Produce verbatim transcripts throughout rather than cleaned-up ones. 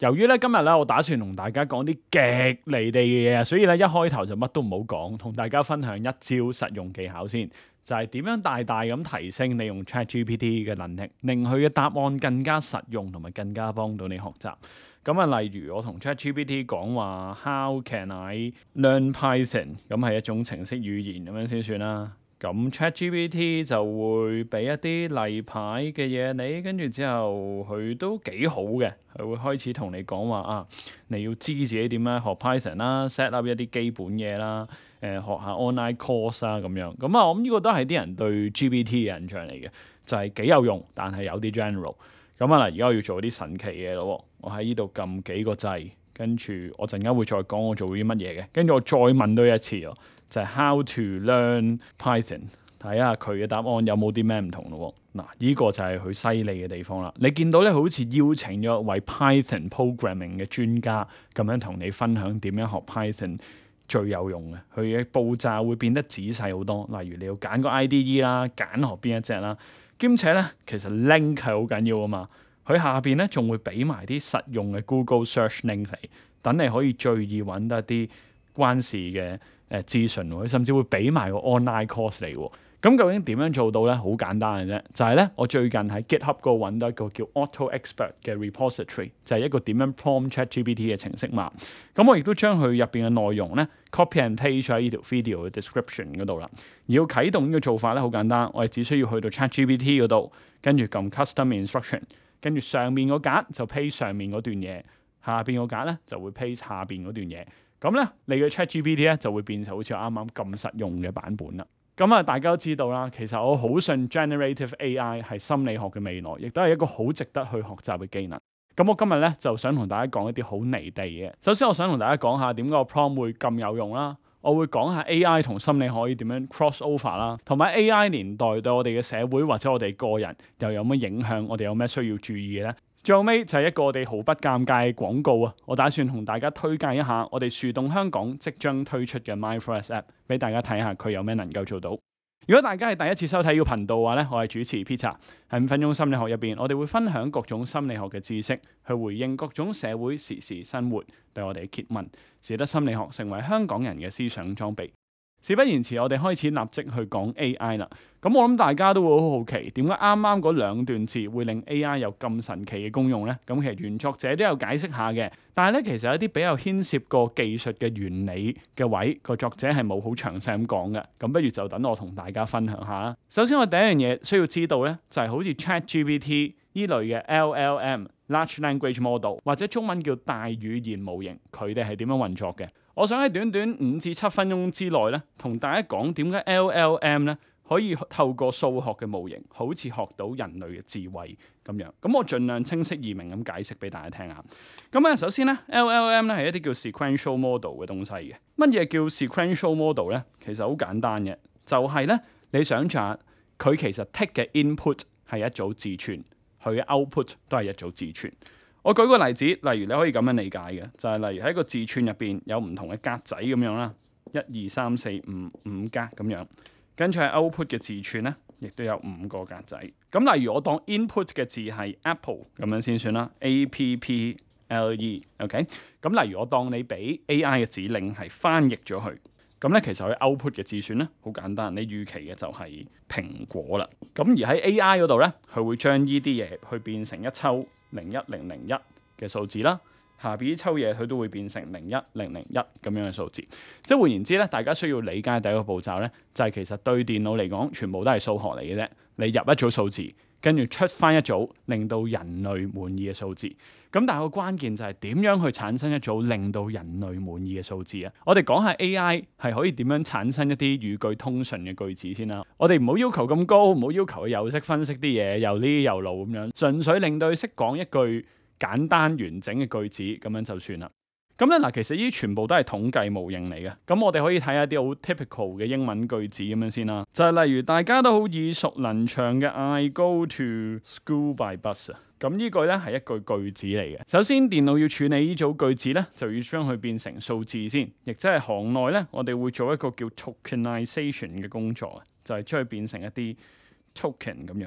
由於咧今日咧我打算同大家講啲極離地嘅嘢，所以咧一開頭就乜都唔好講，同大家分享一招實用技巧先，就係點樣大大咁提升你用 ChatGPT 嘅能力，令佢嘅答案更加實用同埋更加幫到你學習。咁啊，例如我同 ChatGPT 講話 How can I learn Python？ 咁係一種程式語言咁樣先算啦。咁 ChatGPT 就會俾一啲例牌嘅嘢你，跟住之後佢都幾好嘅，佢會開始同你講話啊，你要知自己點樣學 Python 啦 ，set up 一啲基本嘢啦，誒、呃、學下 online course 啊咁樣。咁啊，我諗呢個都係啲人對 G P T 嘅印象嚟嘅，就係、是、幾有用，但係有啲 general。咁啊嗱，而家我要做啲神奇嘢咯，我喺呢度撳幾個掣，跟住我陣間會再講我做啲乜嘢嘅，跟住我再問多一次哦。就係 How to learn Python， 睇下佢嘅答案有冇啲咩唔同咯。嗱，呢個就係佢犀利嘅地方啦。你見到咧，好似邀請咗一位 Python programming 嘅專家咁樣同你分享點樣學 Python 最有用嘅。佢嘅步驟會變得仔細好多。例如你要揀個 I D E 啦，揀學邊一隻啦，兼且咧其實 link 係好緊要啊嘛。佢下邊咧仲會俾埋啲實用嘅 Google Search link 嚟，等你可以最易揾得啲關事嘅誒資訊，佢甚至會俾埋個 online course 嚟喎。咁究竟點樣做到咧？好簡單嘅啫，就係、是、咧我最近喺 GitHub 嗰度揾到一個叫 Auto Expert 嘅 repository，就係一個點樣 prompt ChatGPT 嘅程式碼。咁我亦都將佢入邊嘅內容咧 copy and paste 喺呢條 video 嘅 description 嗰度啦。而要啟動呢個做法咧，好簡單，我哋只需要去到 ChatGPT 嗰度，跟住撳 Custom Instruction， 跟住上面嗰格就 paste 上面嗰段嘢，下邊嗰格咧就會 paste 下邊嗰段嘢。咁咧，你嘅 ChatGPT 咧就會變成好似我啱啱咁實用嘅版本啦。咁啊，大家都知道啦，其實我好信 Generative A I 係心理學嘅未來，亦都係一個好值得去學習嘅技能。咁我今日咧就想同大家講一啲好離地嘅。首先，我想同大家講下點解個 prompt 會咁有用啦。我會講下 A I 同心理學可以點樣 cross over 啦，同埋 A I 年代對我哋嘅社會或者我哋個人又有乜影響，我哋有咩需要注意嘅咧？最後尾就係一個我哋毫不尷尬嘅廣告啊！我打算同大家推介一下我哋樹洞香港即將推出嘅 Mindfulness App， 俾大家睇下佢有咩能夠做到。如果大家係第一次收睇呢個頻道嘅話咧，我係主持 Peter， 喺五分鐘心理學入邊，我哋會分享各種心理學嘅知識，去回應各種社會時事生活對我哋嘅詰問，使得心理學成為香港人嘅思想裝備。事不宜遲，我哋開始立即去講 A I 啦。咁我諗大家都會好好奇，點解啱啱嗰兩段字會令 A I 有咁神奇嘅功用呢？咁其實原作者都有解釋下嘅，但係咧其實有啲比較牽涉過技術嘅原理嘅位，個作者係冇好詳細咁講嘅。咁不如就等我同大家分享下啦。首先我第一樣嘢需要知道咧，就係好似 ChatGPT 呢類嘅 L L M（Large Language Model） 或者中文叫大語言模型，佢哋係點樣運作嘅？我想喺短短五至七分鐘之內咧，同大家講點解 L L M 咧可以透過數學嘅模型，好似學到人類嘅智慧咁樣。咁我盡量清晰易明咁解釋俾大家聽下。咁啊，首先咧 ，L L M 咧係一啲叫 sequential model 嘅東西嘅。乜嘢叫 sequential model 咧？其實好簡單嘅，就係咧你想象佢其實 take 嘅 input 係一組字串，佢嘅 output 都係一組字串。我舉個例子，例如你可以咁樣理解嘅，就係、是、例如喺個字串入邊有唔同嘅格仔咁樣啦，一二三四五五格咁樣，跟住喺 output 嘅字串咧，亦都有五個格仔。咁例如我當 input 嘅字係 apple 咁樣先算啦 ，A P P L E，OK。咁例如我當你俾 A I 嘅指令係翻譯咗佢，咁咧其實佢 output 嘅字串咧好簡單，你預期嘅就係蘋果啦。咁而喺 A I 嗰度咧，佢會將呢啲嘢去變成一抽零一零零一嘅數字啦，下邊呢抽嘢佢都會變成零一零零一咁樣嘅數字。即係換言之咧，大家需要理解第一個步驟咧，就係、是、其實對電腦嚟講，全部都係數學嚟嘅啫。你入一組數字，跟住出翻一組令到人類滿意嘅數字。咁但係個關鍵就係點樣去產生一組令到人類滿意嘅數字啊？我哋講下 A I 係可以點樣產生一啲語句通順嘅句子先啦。我哋唔好要求咁高，唔好要求佢又識分析啲嘢，又呢又路咁樣，純粹令到佢識講一句簡單完整嘅句子咁樣就算啦。咁咧嗱，其實呢啲全部都係統計模型嚟嘅。咁我哋可以睇下啲好 typical 嘅英文句子咁樣先啦。就係、是、例如大家都好耳熟能詳嘅 I go to school by bus 啊。咁呢句咧係一句句子嚟嘅。首先電腦要處理呢組句子咧，就要將佢變成數字先，亦即係行內咧，我哋會做一個叫 tokenization 嘅工作啊，就係將佢變成一啲 token 咁樣。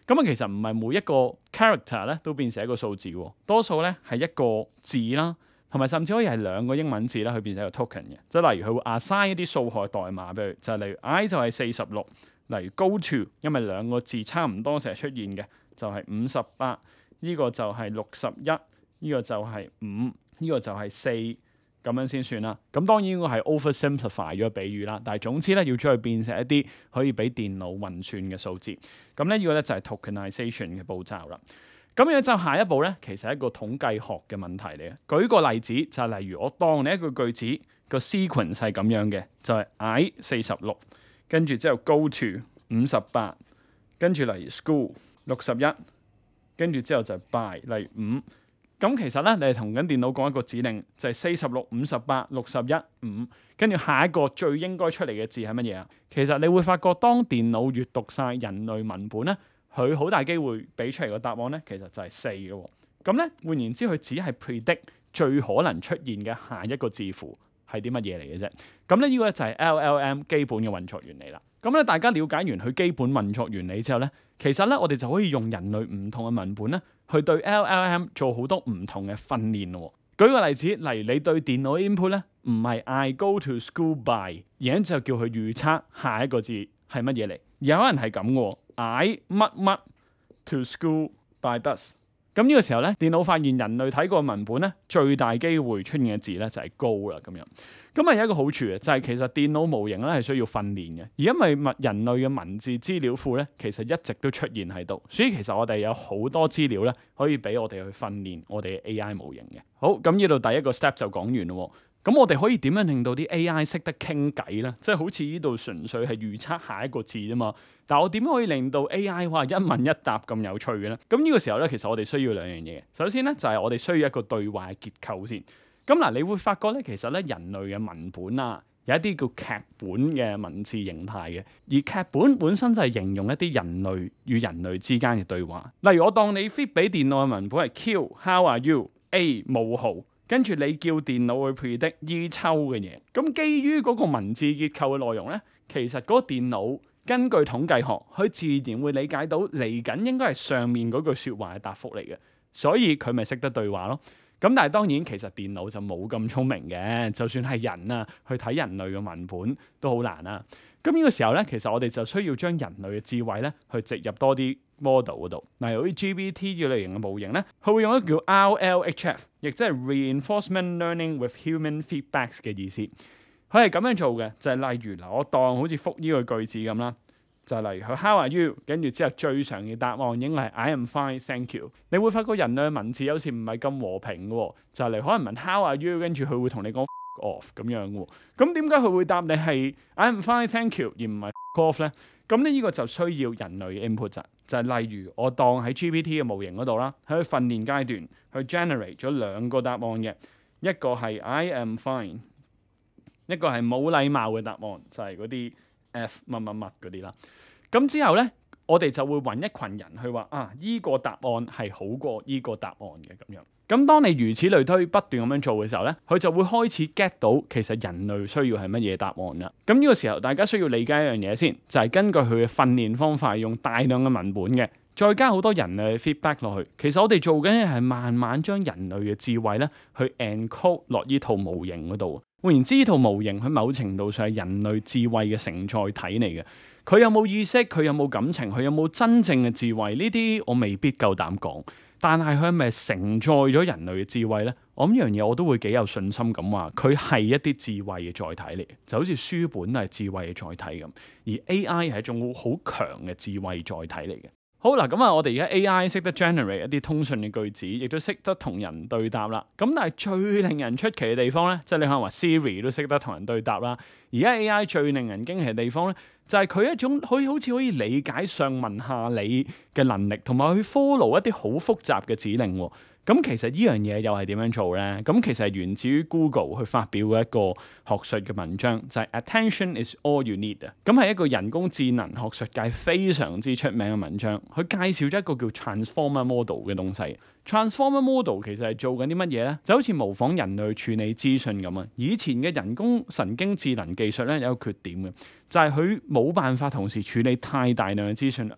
咁啊，其實唔係每一個 character 咧都變成一個數字喎，多數咧係一個字啦，同埋甚至可以係兩個英文字咧，去變成一個 token 嘅。即係例如佢會 assign 一啲數學代碼俾佢，就係例如 I 就係四十六，例如 go to， 因為兩個字差唔多成日出現嘅，就係五十八，呢個就係六十一，呢個就係五，呢個就係四，咁樣先算啦。咁當然呢個係 oversimplify 咗個比喻啦，但係總之咧要將佢變成一啲可以俾電腦運算嘅數字。咁咧呢個咧就係 tokenization 嘅步驟啦。咁樣就下一步咧，其實係一個統計學嘅問題嚟嘅。舉個例子就係例如我當你一個句子個 sequence 係咁樣嘅，就係 I 四十六，跟住之後 go to 五十八，跟住例如 school 六十一，跟住之後就 by 例如五。咁其實咧，你係同緊電腦講一個指令，就係四十六、五十八、六十一、五，跟住下一個最應該出嚟嘅字係乜嘢啊？其實你會發覺，當電腦閱讀晒人類文本咧，佢好大機會俾出嚟個答案咧，其實就係四嘅喎。咁咧換言之，佢只係 predict 最可能出現嘅下一個字符係啲乜嘢嚟嘅啫。咁咧呢個咧就係 L L M 基本嘅運作原理啦。咁咧大家了解完佢基本運作原理之後咧，其實咧我哋就可以用人類唔同嘅文本咧，去對 L L M 做好多唔同嘅訓練咯。舉個例子，例如你對電腦 input 咧，唔係 I go to school by， 而家就叫佢預測下一個字係乜嘢嚟。有人係咁嘅 ，I 乜乜 to school by bus。咁呢個時候咧，電腦發現人類睇過文本咧，最大機會出現嘅字咧就係 go 啦咁樣。咁啊有一個好處嘅，就係其實電腦模型咧係需要訓練嘅，而因為物人類嘅文字資料庫咧，其實一直都出現喺度，所以其實我哋有好多資料咧，可以俾我哋去訓練我哋嘅 A I 模型嘅。好，咁呢度第一個 step 就講完咯。咁我哋可以點樣令到啲 A I 識得傾偈咧？即係好似呢度純粹係預測下一個字啫嘛。但係我點樣可以令到 A I 話一問一答咁有趣嘅咧？咁呢個時候咧，其實我哋需要兩樣嘢。首先咧就係我哋需要一個對話嘅結構先。咁嗱，你會發覺咧，其實咧人類嘅文本啊，有一啲叫劇本嘅文字形態嘅，而劇本本身就係形容一啲人類與人類之間嘅對話。例如我當你 feed 俾電腦嘅文本係 Q，How are you？A 冒號，跟住你叫電腦去 predict 伊秋嘅嘢。咁基於嗰個文字結構嘅內容咧，其實嗰個電腦根據統計學，佢自然會理解到嚟緊應該係上面嗰句説話嘅答覆嚟嘅，所以佢咪識得對話咯。咁但係當然其實電腦就冇咁聰明嘅，就算係人啊去睇人類嘅文本都好難啊。咁呢個時候咧，其實我哋就需要將人類嘅智慧咧去植入多啲 model 嗰度。例如好似 G P T 呢類型嘅模型咧，佢會用一個叫 R L H F， 亦即係 Reinforcement Learning with Human Feedbacks 嘅意思。佢係咁樣做嘅，就係、是、例如嗱，我當好似覆呢個句子咁啦。就係例如佢 How are you？ 跟住之後最常嘅答案應該係 I am fine, thank you。你會發覺人類嘅文字有時唔係咁和平嘅喎，就係嚟可能問 How are you？ 跟住佢會同你講 off 咁樣嘅喎。咁點解佢會答你係 I am fine, thank you 而唔係 off 咧？咁呢呢個就需要人類嘅 input 就就係例如我當喺 G P T 嘅模型嗰度啦，喺訓練階段去 generate 咗兩個答案嘅，一個係 I am fine， 一個係冇禮貌嘅答案，就係嗰啲F 乜乜乜嗰啲啦，咁之後咧，我哋就會揾一群人去話啊，依個答案係好過依個答案嘅咁樣。咁當你如此類推不斷咁樣做嘅時候咧，佢就會開始 get 到其實人類需要係乜嘢答案啦。咁呢個時候大家需要理解一樣嘢先，就係根據佢嘅訓練方法，用大量嘅文本嘅，再加好多人類嘅 feedback 落去。其實我哋做緊嘅係慢慢將人類嘅智慧咧去 encode 落呢套模型嗰度。換言之，呢套模型喺某程度上係人類智慧嘅承載體嚟嘅。佢有冇意識？佢有冇感情？佢有冇真正嘅智慧？呢啲我未必夠膽講。但係佢係咪承載咗人類嘅智慧呢？我諗呢樣嘢我都會幾有信心咁話，佢係一啲智慧嘅載體嚟嘅，就好似書本係智慧嘅載體咁。而 A I 係一種好強嘅智慧載體嚟嘅。好嗱，咁啊，我哋而家 A I 識得 generate 一啲通訊嘅句子，亦都識得同人對答啦。咁但係最令人出奇嘅地方咧，即係你可能話 Siri 都識得同人對答啦。而家 A I 最令人驚奇嘅地方咧，就係佢一種可以好似可以理解上文下理嘅能力，同埋去 follow 一啲好複雜嘅指令喎。咁其實呢樣嘢又係點樣做咧？咁其實係源自於 Google 去發表嘅一個學術嘅文章，就係 Attention is all you need 啊。咁係一個人工智能學術界非常之出名嘅文章，佢介紹咗一個叫 Transformer Model 嘅東西。Transformer Model 其實係做緊啲乜嘢咧？就好似模仿人類處理資訊咁啊。以前嘅人工神經智能技術咧有一個缺點嘅，就係佢冇辦法同時處理太大量嘅資訊。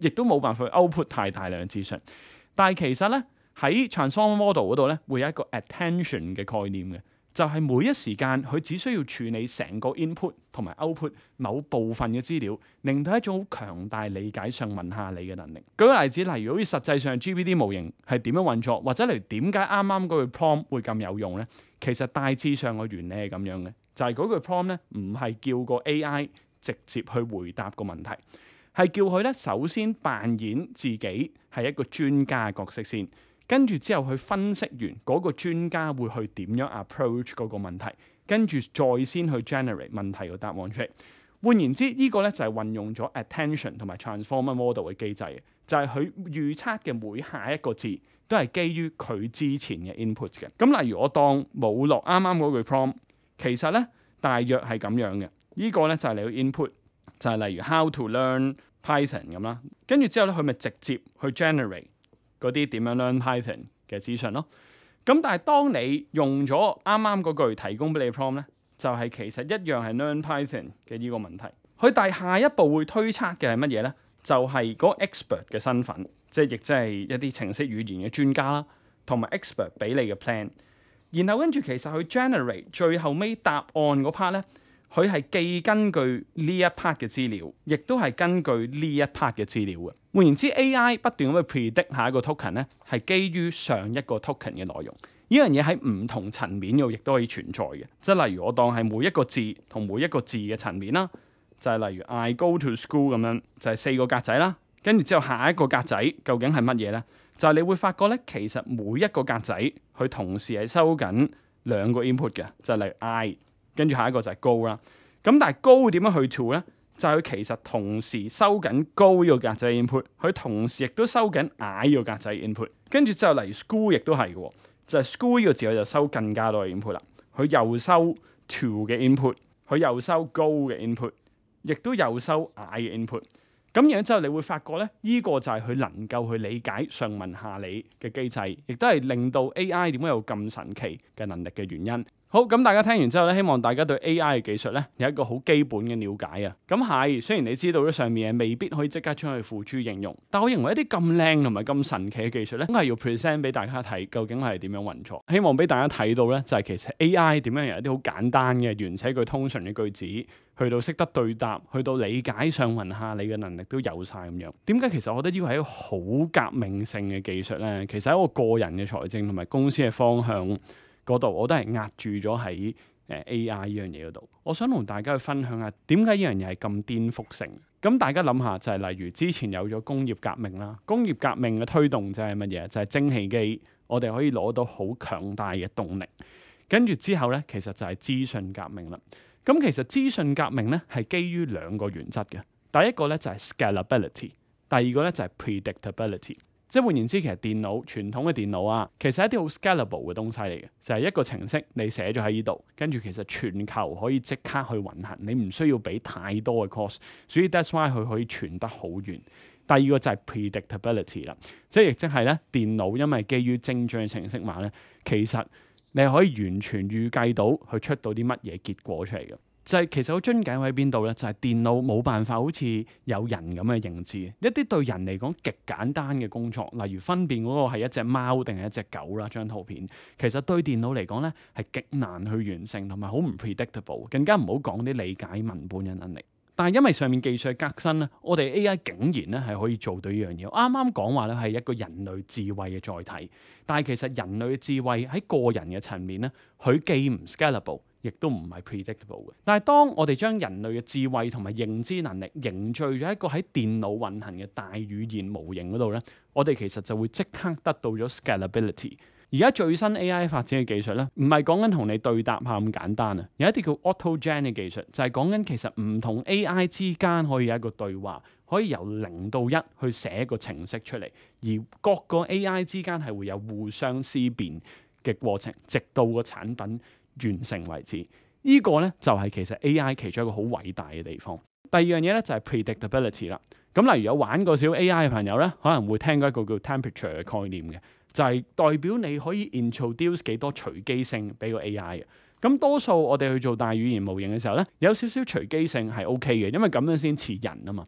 亦都冇辦法去 output 太大量嘅資訊。但係其實咧喺 transformer model 嗰度咧會有一個 attention 嘅概念嘅。就係每一時間，佢只需要處理成個 input 同埋 output 某部分嘅資料，令到一種好強大理解上問下你嘅能力。舉個例子，例如好似實際上 G P T 模型係點樣運作，或者例如點解啱啱嗰句 prompt 會咁有用咧？其實大致上個原理係咁樣嘅，就係嗰句 prompt 咧唔係叫個 A I 直接去回答個問題，係叫佢咧首先扮演自己係一個專家角色先。跟住之後去分析完嗰個專家會去點樣 approach 嗰個問題，跟住再先去 generate 問題個答案出嚟。換言之，呢個咧就係運用咗 attention 同埋 transformer model 嘅機制，就係佢預測嘅每下一個字都係基於佢之前嘅 input 嘅。咁例如我當冇落啱啱嗰句 prompt，其實咧大約係咁樣嘅。呢個咧就係你嘅 input，就係例如 how to learn Python 咁啦。跟住之後咧，佢咪直接去 generate嗰啲點樣 learn Python 嘅資訊咯。咁但係當你用咗啱啱嗰句提供俾你 prompt 咧，就係其實一樣係 learn Python 嘅呢個問題。佢第下一步會推測嘅係乜嘢咧？就係嗰個 expert 嘅身份，即係亦即係一啲程式語言嘅專家啦，同埋 expert 俾你嘅 plan。然後跟住其實佢 generate 最後尾答案嗰 part 咧，佢係既根據呢一 part 嘅資料，亦都係根據呢一 part 嘅資料嘅。換言之 ，A I 不斷咁去 predict 下一個 token 咧，係基於上一個 token 嘅內容。呢樣嘢喺唔同層面度亦都可以存在嘅。即係例如我當係每一個字同每一個字嘅層面啦，就係例如 I go to school 咁樣，就係四個格仔啦。跟住之後下一個格仔究竟係乜嘢咧？就係你會發覺咧，其實每一個格仔佢同時係收緊兩個 input 嘅，就係例如 I， 跟住下一個就係 go 啦。咁但係 go 點樣去 to 咧？就係佢其實同時收緊 go 呢個格仔 input， 佢同時亦都收緊 I 呢個格仔 input。跟住之後例如 school 亦都係嘅，就係 school 呢個字佢就收更加多嘅 input 啦。佢又收 to 嘅 input， 佢又收 go 嘅 input， 亦都又收 I 嘅 input。咁樣之後你會發覺咧，呢個就係佢能夠去理解上文下理嘅機制，亦都係令到 A I 點解有咁神奇嘅能力嘅原因。好，咁大家聽完之後咧，希望大家對 A I 嘅技術咧有一個好基本嘅了解啊。咁係，雖然你知道咗上面嘢未必可以即刻將佢付諸應用，但我認為一啲咁靚同埋咁神奇嘅技術咧，都係要 present 俾大家睇，究竟係點樣運作。希望俾大家睇到咧，就係其實 A I 點樣由一啲好簡單嘅原寫句通順嘅句子，去到識得對答，去到理解上文下理嘅能力都有晒咁樣。點解其實我覺得呢個係一個好革命性嘅技術咧？其實喺我個人嘅財政同埋公司嘅方向嗰度，我都係壓住咗喺誒 A I 呢樣嘢嗰度。我想同大家去分享下點解呢樣嘢係咁顛覆性。咁大家諗下就係、是、例如之前有咗工業革命啦，工業革命嘅推動就係乜嘢？就係、是、蒸汽機，我哋可以攞到好強大嘅動力。跟住之後咧，其實就係資訊革命啦。咁其實資訊革命咧係基於兩個原則嘅。第一個咧就係 scalability， 第二個咧就係 predictability。即係換言之，其實電腦傳統嘅電腦啊，其實係一啲好 scalable 嘅東西嚟嘅，就係一個程式你寫咗喺呢度，跟住其實全球可以即刻去運行，你唔需要俾太多嘅 cost， 所以 that's why 佢可以傳得好遠。第二個就係 predictability 啦，即係亦即係咧電腦因為基於精準嘅程式碼咧，其實你係可以完全預計到佢出到啲乜嘢結果出嚟嘅。就係其實個樽頸喺邊度咧？就係電腦冇辦法好似有人咁嘅認知，一啲對人嚟講極簡單嘅工作，例如分辨嗰個係一隻貓定係一隻狗啦，張圖片其實對電腦嚟講咧係極難去完成，同埋好唔 predictable， 更加唔好講啲理解文本嘅能力。但係因為上面技術嘅革新咧，我哋 A I 竟然咧係可以做到呢樣嘢。我啱啱講話咧係一個人類智慧嘅載體，但係其實人類嘅智慧喺個人嘅層面咧，佢既唔 scalable，亦都唔係 predictable 嘅。但係當我哋將人類嘅智慧同埋認知能力凝聚咗一個喺電腦運行嘅大語言模型嗰度咧，我哋其實就會即刻得到咗 scalability。而家最新 A I 發展嘅技術咧，唔係講緊同你對答下咁簡單啊，有一啲叫 AutoGen 嘅技術，就係講緊其實唔同 A I 之間可以有一個對話，可以由零到一去寫一個程式出嚟，而各個 A I 之間係會有互相思辨嘅過程，直到個產品完成為止。呢個咧就係其實 A I 其中一個好偉大嘅地方。第二樣嘢咧就係 predictability 啦。咁例如有玩過少 A I 嘅朋友咧，可能會聽過一個叫 temperature 嘅概念嘅。就係代表你可以 introduce 幾多隨機性俾個 A I 嘅。咁多數我哋去做大語言模型嘅時候咧，有少少隨機性係 OK 嘅，因為咁樣先似人啊嘛。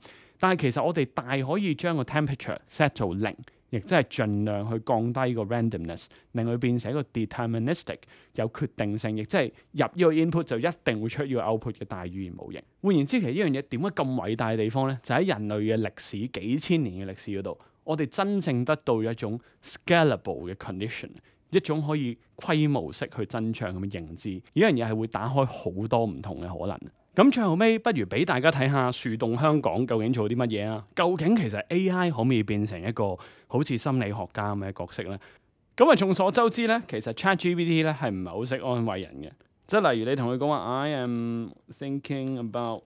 但係其實我哋大可以將個 temperature set 做零，亦即係盡量去降低個 randomness，令佢變成一個 deterministic 有決定性，亦即係入呢個 input 就一定會出呢個 output 嘅大語言模型。換言之，其實呢樣嘢點解咁偉大嘅地方咧，就喺人類嘅歷史幾千年嘅歷史嗰度，我哋真正得到一種 scalable 嘅 condition， 一種可以規模式去增長咁嘅認知。呢樣嘢係會打開好多唔同嘅可能。咁最後尾，不如俾大家睇下樹洞香港究竟做啲乜嘢啊？究竟其實 A I 可唔可以變成一個好似心理學家咁嘅角色咧？咁啊，眾所周知咧，其實 ChatGPT 咧係唔係好識安慰人嘅。即係例如你同佢講話 I am thinking about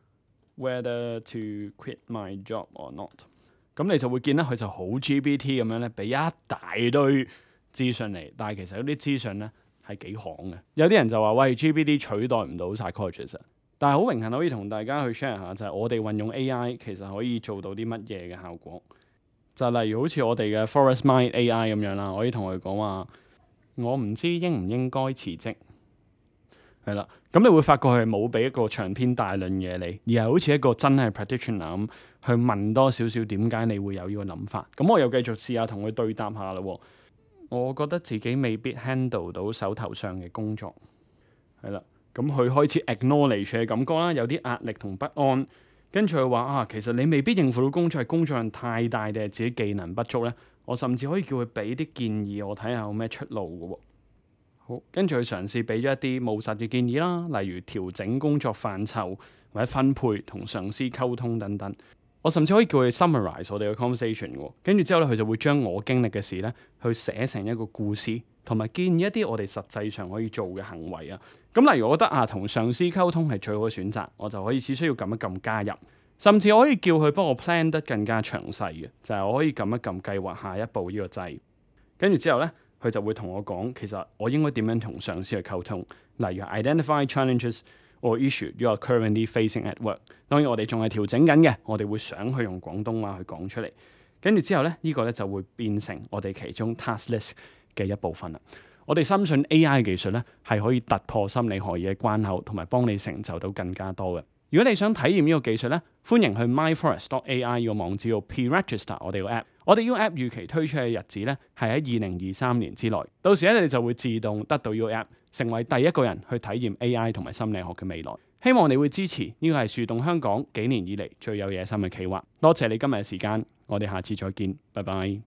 whether to quit my job or not， 咁你就會見得佢就好 G P T 咁樣咧，俾一大堆資訊嚟，但係其實嗰啲資訊咧係幾行嘅。有啲人就話喂 G P T 取代唔到 psychologist。但係好榮幸可以同大家去 share 下，就係我哋運用 A I 其實可以做到啲乜嘢嘅效果。就例如好似我哋嘅 Forest Mind A I 咁樣啦，我可以同佢講話，我唔知應唔應該辭職。係啦，咁你會發覺佢係冇俾一個長篇大論嘢你，而係好似一個真係 practitioner 咁去問多少少點解你會有呢個諗法。咁我又繼續試下同佢對答下啦。我覺得自己未必 handle 到手頭上嘅工作。係啦。咁佢開始 acknowledge 嘅感覺啦，有啲壓力同不安，跟住佢話啊，其實你未必應付到工作，係工作量太大定係自己技能不足咧？我甚至可以叫佢俾啲建議我睇下有咩出路嘅喎。好，跟住佢嘗試俾咗一啲務實嘅建議啦，例如調整工作範疇或者分配同上司溝通等等。我甚至可以叫佢 summarize 我哋嘅 conversation 喎，跟住之後咧，佢就會將我經歷嘅事咧，去寫成一個故事，同埋建議一啲我哋實際上可以做嘅行為啊。咁例如我覺得啊，同上司溝通係最好嘅選擇，我就可以只需要撳一撳加入，甚至我可以叫佢幫我 plan 得更加詳細嘅，就係、是、我可以撳一撳計劃下一步呢個掣，跟住之後咧，佢就會同我講，其實我應該點樣同上司去溝通，例如 identify challenges or issue you are currently facing at work。當然我哋仲係調整緊嘅，我哋會想去用廣東話去講出嚟，跟住之後咧，呢、這個咧就會變成我哋其中 task list 嘅一部分啦。我哋深信 A I 技術咧係可以突破心理學嘅關口，同埋幫你成就到更加多嘅。如果你想體驗呢個技術咧，歡迎去 myforest dot A I 呢個網址度 pre-register 我哋個 app。我哋呢個 app 預期推出嘅日子咧係喺二零二三年之內，到時咧你就會自動得到呢個 app，成為第一個人去體驗 A I 同埋心理學嘅未來。希望你會支持，呢個係樹洞香港幾年以嚟最有野心嘅企劃。多謝你今日嘅時間，我哋下次再見，拜拜。